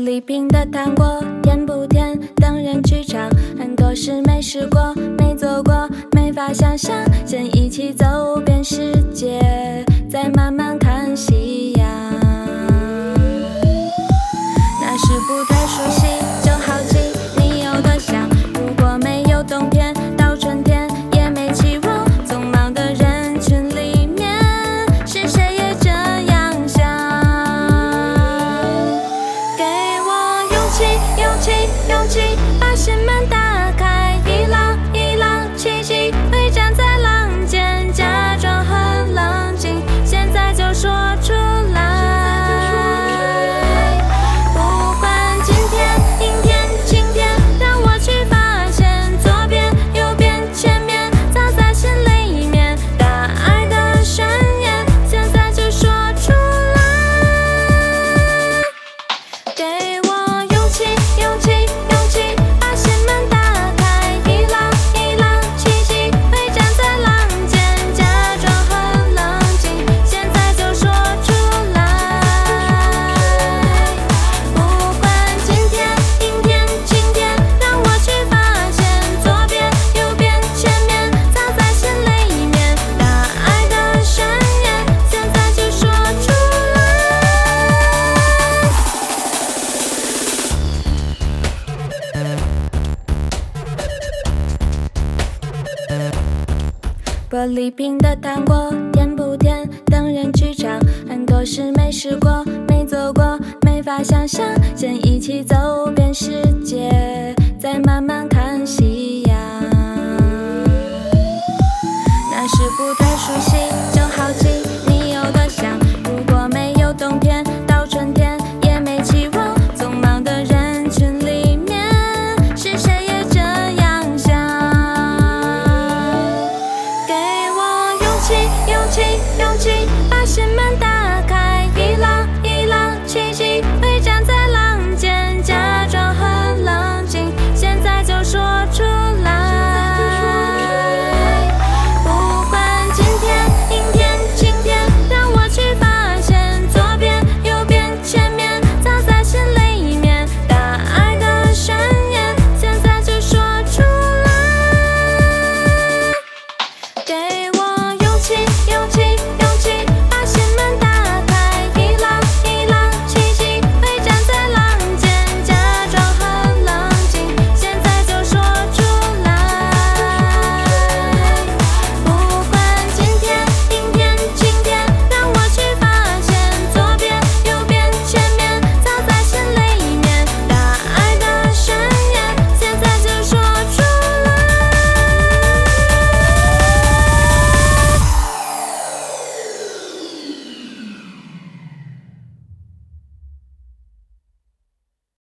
璃瓶的糖果甜不甜，等人去尝。很多事没试过，没做过，没法想象。先一起走遍世界，再慢慢看夕阳。那时不太熟悉，就好奇你有多想。如果没有冬天，到春天也没起雾，匆忙的人群里面，是谁也这样想？给我勇气，勇气，勇气，把心门打开，一浪一浪奇迹会站在浪尖，假装很冷静，现在就说出来。玻璃瓶的糖果甜不甜，等人去尝。很多事没试过，没做过，没法想象。先一起走遍世界，再慢慢看夕阳。